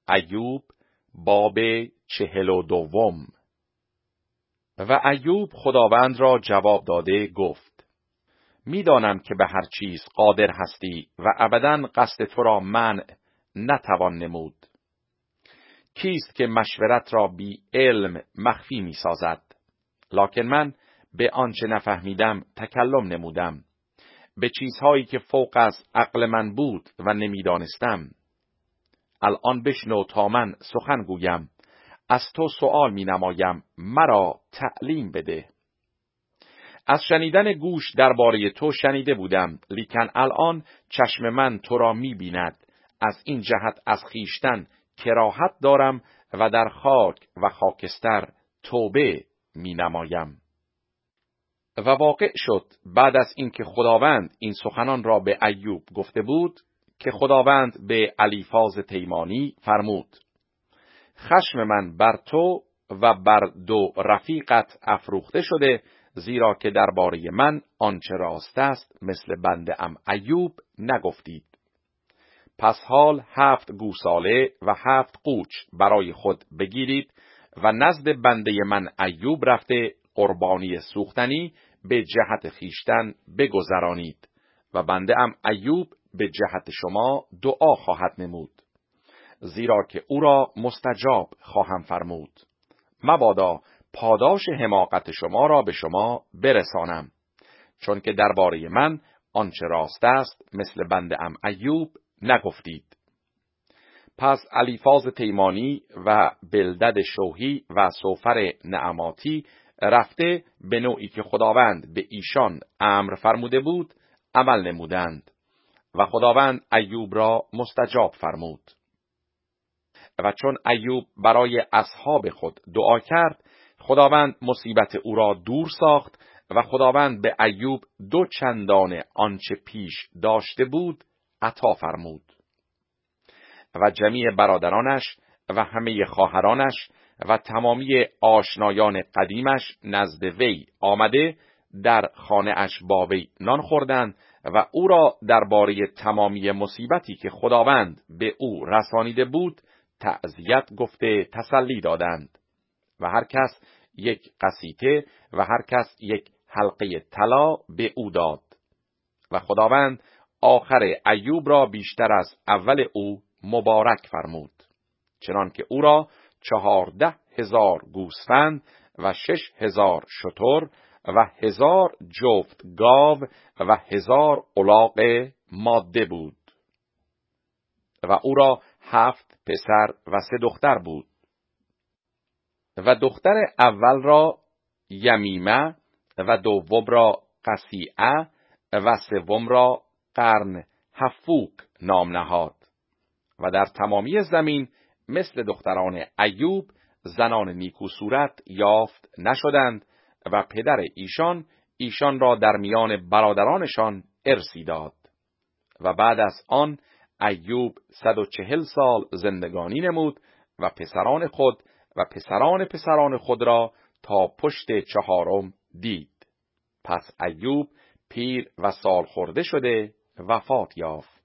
ایوب باب 42. و ایوب خداوند را جواب داده گفت: می‌دانم که به هر چیز قادر هستی و ابداً قصد تو را منع نتوان نمود. کیست که مشورت را بی علم مخفی می سازد؟ لکن من به آنچه نفهمیدم تکلم نمودم، به چیزهایی که فوق از عقل من بود و نمیدانستم. الان بشنو تا من سخن گویم، از تو سؤال می نمایم، مرا تعلیم بده. از شنیدن گوش درباره تو شنیده بودم، لیکن الان چشم من تو را می بیند. از این جهت از خیشتن کراهت دارم و در خاک و خاکستر توبه می نمایم. و واقع شد بعد از اینکه خداوند این سخنان را به ایوب گفته بود که خداوند به الیفاز تیمانی فرمود: خشم من بر تو و بر دو رفیقت افروخته شده، زیرا که درباره من آنچه راست است مثل بنده ام ایوب نگفتید. پس حال 7 گوساله و 7 قوچ برای خود بگیرید و نزد بنده من ایوب رفته قربانی سوختنی به جهت خیشتن بگذرانید و بنده ام ایوب به جهت شما دعا خواهد نمود، زیرا که او را مستجاب خواهم فرمود. مبادا پاداش حماقت شما را به شما برسانم، چون که درباره من آنچه راست است مثل بنده ام ایوب نگفتید. پس الیفاز تیمانی و بلدد شوحی و سوفر نعماتی رفته به نوعی که خداوند به ایشان امر فرموده بود عمل نمودند و خداوند ایوب را مستجاب فرمود. و چون ایوب برای اصحاب خود دعا کرد، خداوند مصیبت او را دور ساخت و خداوند به ایوب 2 چندان آنچه پیش داشته بود عطا فرمود. و جمیع برادرانش و همه خواهرانش و تمامی آشنایان قدیمش نزد وی آمده در خانه اش با وی نان خوردند و او را درباره تمامی مصیبتی که خداوند به او رسانیده بود تعزیت گفته تسلی دادند و هر کس 1 قسیطه و هر کس 1 حلقه طلا به او داد. و خداوند آخر ایوب را بیشتر از اول او مبارک فرمود، چنان که او را 14,000 گوسفند و 6,000 شتر و 1000 جفت گاو و 1000 الاغ ماده بود. و او را 7 پسر و 3 دختر بود. و دختر اول را یمیمه و دوم را قصیعه و سوم را قرن حفوک نام نهاد. و در تمامی زمین مثل دختران ایوب زنان نیکو صورت یافت نشدند و پدر ایشان را در میان برادرانشان ارثی داد. و بعد از آن ایوب 140 سال زندگانی نمود و پسران خود و پسران پسران خود را تا پشت 4 دید. پس ایوب پیر و سال خورده شده وفات یافت.